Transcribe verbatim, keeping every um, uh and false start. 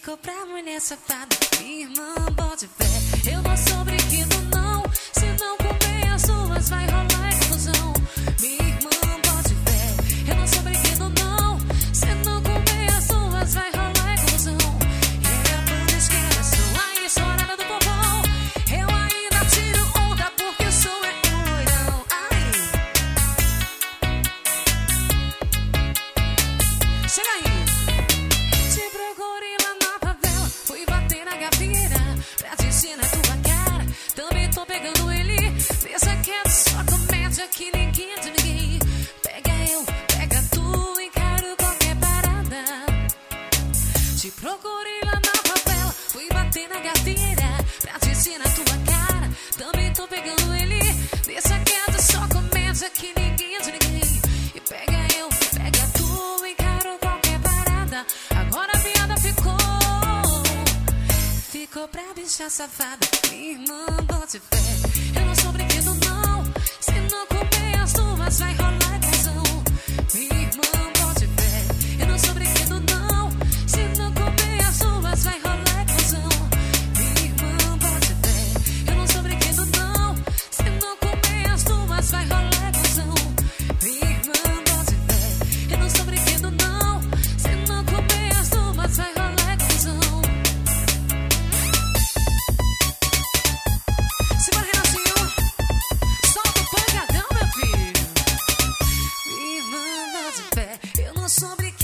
Ficou pra mulher safada, minha irmã, bote fé. Eu não sou brinquedo não, se não comer as suas vai rolar confusão. Minha irmã, bote fé. Eu não sou brinquedo não, se não comer as suas vai rolar confusão. E a banda esquece, a estourada do povão. Eu ainda tiro onda porque sou é doidão. Ai, chega aí. Te procurei lá na favela, fui bater na gaveta pra dizer na tua cara. Também tô pegando ele, pensa que é só comédia que ninguém é de ninguém. Pega eu, pega tu, encaro qualquer parada. Te procurei lá na favela, fui bater na gaveta pra dizer na tua cara. Também tô pegando ele, pensa que é só comédia que ninguém é de ninguém. E pega eu, pega tu, encaro qualquer parada. Agora a piada ficou, ficou pra bicha safada. Minha irmã, bote fé. Eu não sou brinquedo não, se não comer as tuas vai rolar confusão. Minha irmã, bote fé. Eu não sou brinquedo não, se não comer as tuas vai rolar confusão. Minha irmã, bote fé. Eu não sou brinquedo não, se não comer as tuas vai rolar confusão. Minha irmã, bote fé. Eu não sou brinquedo não, se não comer as tuas vai rolar confusão. Simbora, Renatinho, solta o pancadão, meu filho. Minha irmã, bote fé. Eu não sou brinquedo